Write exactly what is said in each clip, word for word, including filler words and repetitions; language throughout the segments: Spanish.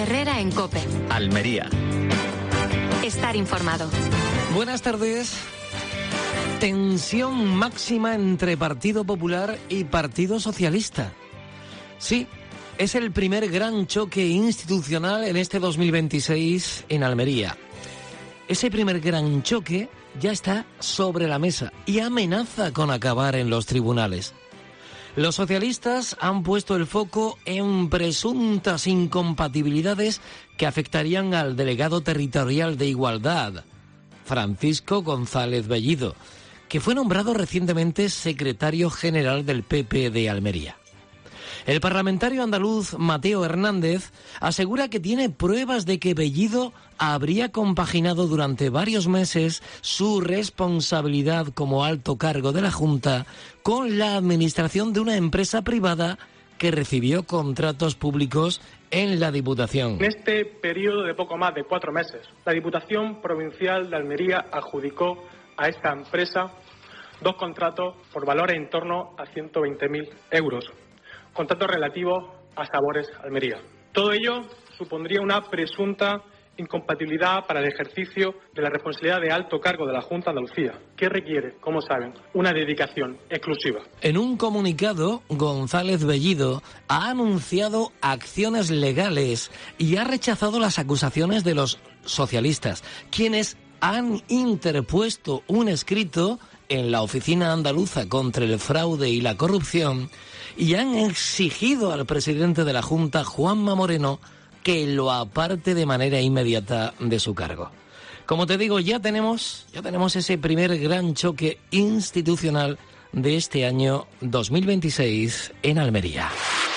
Herrera en COPE. Almería. Estar informado. Buenas tardes. Tensión máxima entre Partido Popular y Partido Socialista. Sí, es el primer gran choque institucional en este dos mil veintiséis en Almería. Ese primer gran choque ya está sobre la mesa y amenaza con acabar en los tribunales. Los socialistas han puesto el foco en presuntas incompatibilidades que afectarían al delegado territorial de Igualdad, Francisco González Bellido, que fue nombrado recientemente secretario general del P P de Almería. El parlamentario andaluz Mateo Hernández asegura que tiene pruebas de que Bellido habría compaginado durante varios meses su responsabilidad como alto cargo de la Junta con la administración de una empresa privada que recibió contratos públicos en la Diputación. En este periodo de poco más de cuatro meses, la Diputación Provincial de Almería adjudicó a esta empresa dos contratos por valor en torno a ciento veinte mil euros. Contratos relativos a Sabores Almería. Todo ello supondría una presunta incompatibilidad para el ejercicio de la responsabilidad de alto cargo de la Junta de Andalucía, que requiere, como saben, una dedicación exclusiva. En un comunicado, González Bellido ha anunciado acciones legales y ha rechazado las acusaciones de los socialistas, quienes han interpuesto un escrito en la Oficina Andaluza contra el Fraude y la Corrupción y han exigido al presidente de la Junta, Juanma Moreno, que lo aparte de manera inmediata de su cargo. Como te digo, ya tenemos, ya tenemos ese primer gran choque institucional de este año dos mil veintiséis en Almería.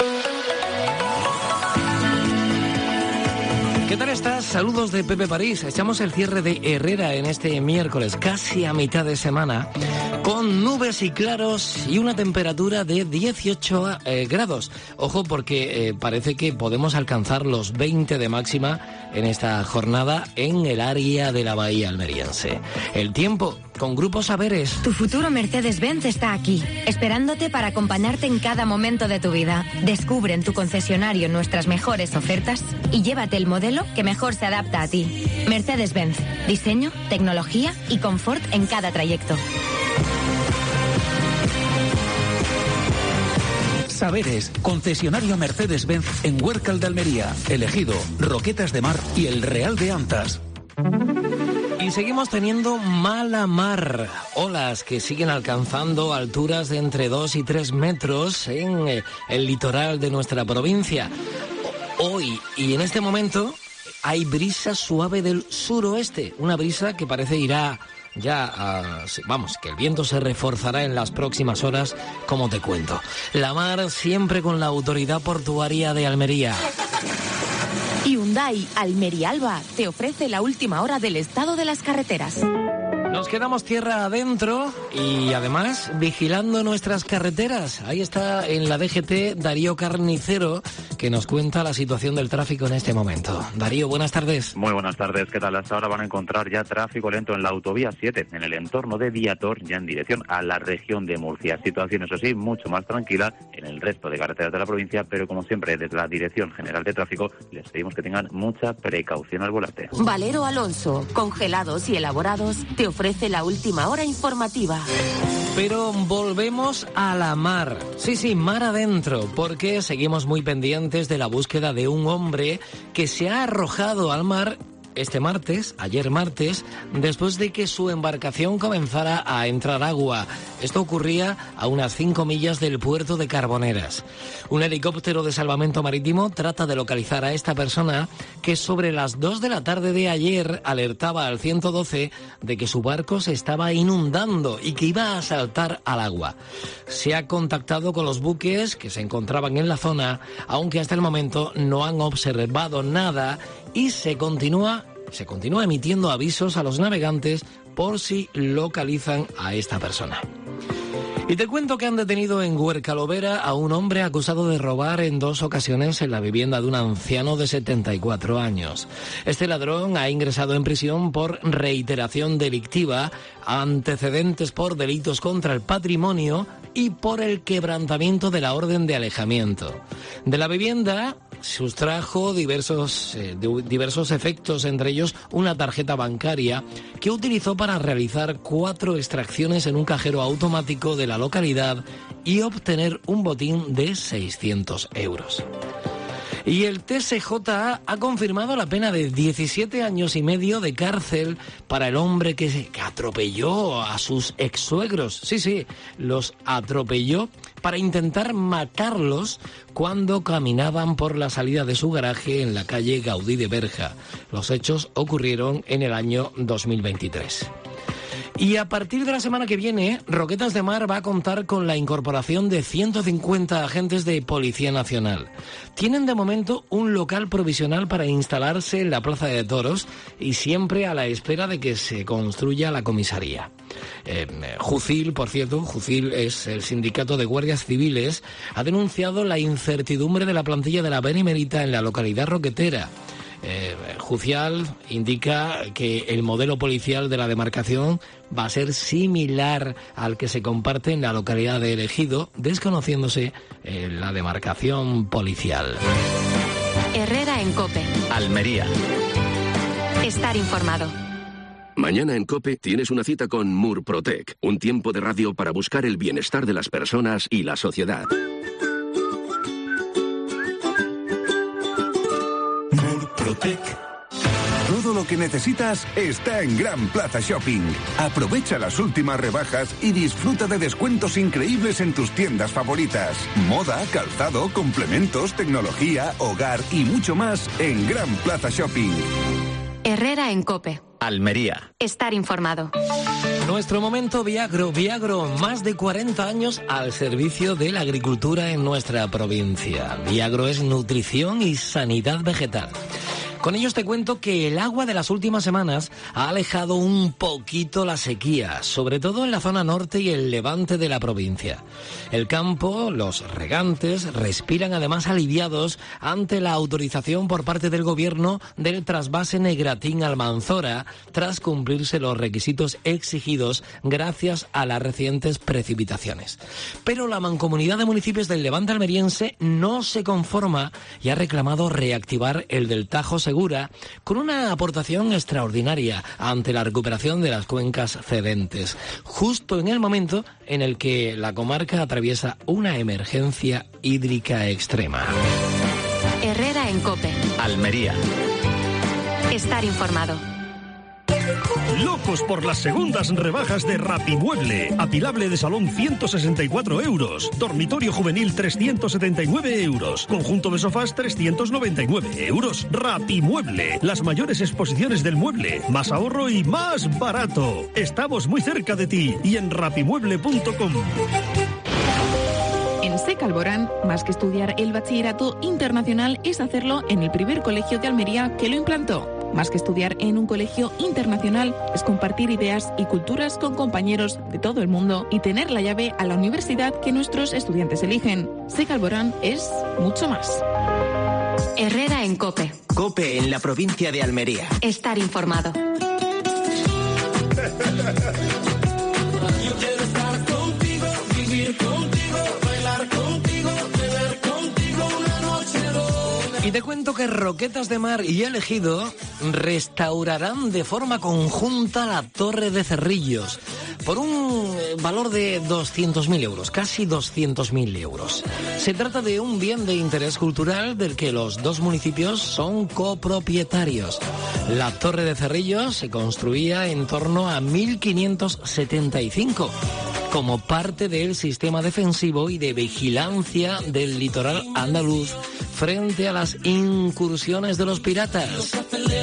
¿Qué tal estás? Saludos de Pepe París. Echamos el cierre de Herrera en este miércoles, casi a mitad de semana, con nubes y claros y una temperatura de dieciocho eh, grados. Ojo, porque eh, parece que podemos alcanzar los veinte de máxima en esta jornada en el área de la bahía almeriense. El tiempo con Grupo Saberes. Tu futuro Mercedes-Benz está aquí, esperándote para acompañarte en cada momento de tu vida. Descubre en tu concesionario nuestras mejores ofertas y llévate el modelo que mejor se adapta a ti. Mercedes-Benz. Diseño, tecnología y confort en cada trayecto. Saberes, concesionario Mercedes-Benz en Huércal de Almería, Elegido, Roquetas de Mar y El Real de Antas. Y seguimos teniendo mala mar, olas que siguen alcanzando alturas de entre dos y tres metros en el litoral de nuestra provincia. Hoy y en este momento hay brisa suave del suroeste, una brisa que parece irá ya, uh, vamos, que el viento se reforzará en las próximas horas, como te cuento. La mar siempre con la autoridad portuaria de Almería. Hyundai Almería Alba te ofrece la última hora del estado de las carreteras. Nos quedamos tierra adentro y además vigilando nuestras carreteras. Ahí está en la D G T Darío Carnicero, que nos cuenta la situación del tráfico en este momento. Darío, buenas tardes. Muy buenas tardes, ¿qué tal? Hasta ahora van a encontrar ya tráfico lento en la autovía siete, en el entorno de Viator, ya en dirección a la región de Murcia. Situación, eso sí, mucho más tranquila en el resto de carreteras de la provincia, pero como siempre, desde la Dirección General de Tráfico, les pedimos que tengan mucha precaución al volante. Valero Alonso, congelados y elaborados, te ofrece la última hora informativa. Pero volvemos a la mar. Sí, sí, mar adentro, porque seguimos muy pendientes de la búsqueda de un hombre que se ha arrojado al mar este martes, ayer martes, después de que su embarcación comenzara a entrar agua. Esto ocurría a unas cinco millas del puerto de Carboneras. Un helicóptero de salvamento marítimo trata de localizar a esta persona que sobre las dos de la tarde de ayer alertaba al ciento doce de que su barco se estaba inundando y que iba a saltar al agua. Se ha contactado con los buques que se encontraban en la zona, aunque hasta el momento no han observado nada y se continúa Se continúa emitiendo avisos a los navegantes por si localizan a esta persona. Y te cuento que han detenido en Huercalovera a un hombre acusado de robar en dos ocasiones en la vivienda de un anciano de setenta y cuatro años. Este ladrón ha ingresado en prisión por reiteración delictiva, antecedentes por delitos contra el patrimonio y por el quebrantamiento de la orden de alejamiento. De la vivienda sustrajo diversos, eh, diversos efectos, entre ellos una tarjeta bancaria que utilizó para realizar cuatro extracciones en un cajero automático de la localidad y obtener un botín de seiscientos euros. Y el T S J ha confirmado la pena de diecisiete años y medio de cárcel para el hombre que, que atropelló a sus ex-suegros. Sí, sí, los atropelló para intentar matarlos cuando caminaban por la salida de su garaje en la calle Gaudí de Berja. Los hechos ocurrieron en el año dos mil veintitrés. Y a partir de la semana que viene, Roquetas de Mar va a contar con la incorporación de ciento cincuenta agentes de Policía Nacional. Tienen de momento un local provisional para instalarse en la Plaza de Toros y siempre a la espera de que se construya la comisaría. Eh, Jucil, por cierto, Jucil es el sindicato de guardias civiles, ha denunciado la incertidumbre de la plantilla de la Benemérita en la localidad roquetera. Eh, Jucial indica que el modelo policial de la demarcación va a ser similar al que se comparte en la localidad de El Ejido, desconociéndose eh, la demarcación policial. Herrera en COPE. Almería. Estar informado. Mañana en COPE tienes una cita con Murprotec, un tiempo de radio para buscar el bienestar de las personas y la sociedad. Todo lo que necesitas está en Gran Plaza Shopping. Aprovecha las últimas rebajas y disfruta de descuentos increíbles en tus tiendas favoritas. Moda, calzado, complementos, tecnología, hogar y mucho más en Gran Plaza Shopping. Herrera en COPE. Almería. Estar informado. Nuestro momento Viagro. Viagro, más de cuarenta años al servicio de la agricultura en nuestra provincia. Viagro es nutrición y sanidad vegetal. Con ellos te cuento que el agua de las últimas semanas ha alejado un poquito la sequía, sobre todo en la zona norte y el levante de la provincia. El campo, los regantes, respiran además aliviados ante la autorización por parte del gobierno del trasvase Negratín-Almanzora, tras cumplirse los requisitos exigidos gracias a las recientes precipitaciones. Pero la Mancomunidad de Municipios del Levante almeriense no se conforma y ha reclamado reactivar el del Tajo Segura con una aportación extraordinaria ante la recuperación de las cuencas cedentes, justo en el momento en el que la comarca atraviesa una emergencia hídrica extrema. Herrera en COPE. Almería. Estar informado. Locos por las segundas rebajas de Rapimueble. Apilable de salón ciento sesenta y cuatro euros. Dormitorio juvenil trescientos setenta y nueve euros. Conjunto de sofás trescientos noventa y nueve euros. Rapimueble. Las mayores exposiciones del mueble. Más ahorro y más barato. Estamos muy cerca de ti y en rapimueble punto com. En SEC Alborán, más que estudiar el bachillerato internacional, es hacerlo en el primer colegio de Almería que lo implantó. Más que estudiar en un colegio internacional, es compartir ideas y culturas con compañeros de todo el mundo y tener la llave a la universidad que nuestros estudiantes eligen. SEC Alborán es mucho más. Herrera en COPE. COPE en la provincia de Almería. Estar informado. Yo quiero estar contigo, vivir contigo, bailar contigo, tener contigo una noche dos. Y te cuento que Roquetas de Mar y El Ejido restaurarán de forma conjunta la Torre de Cerrillos por un valor de doscientos mil euros, casi doscientos mil euros. Se trata de un bien de interés cultural del que los dos municipios son copropietarios. La Torre de Cerrillos se construía en torno a mil quinientos setenta y cinco como parte del sistema defensivo y de vigilancia del litoral andaluz frente a las incursiones de los piratas.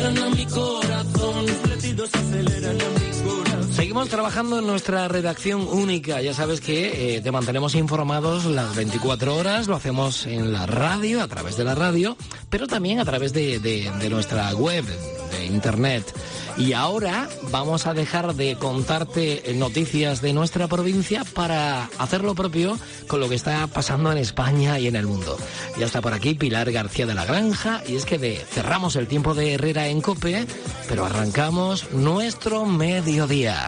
Seguimos trabajando en nuestra redacción única. Ya sabes que eh, te mantenemos informados las veinticuatro horas. Lo hacemos en la radio, a través de la radio, pero también a través de, de, de nuestra web, de internet. Y ahora vamos a dejar de contarte noticias de nuestra provincia para hacer lo propio con lo que está pasando en España y en el mundo. Ya está por aquí Pilar García de la Granja, y es que de, cerramos el tiempo de Herrera en COPE, pero arrancamos nuestro mediodía.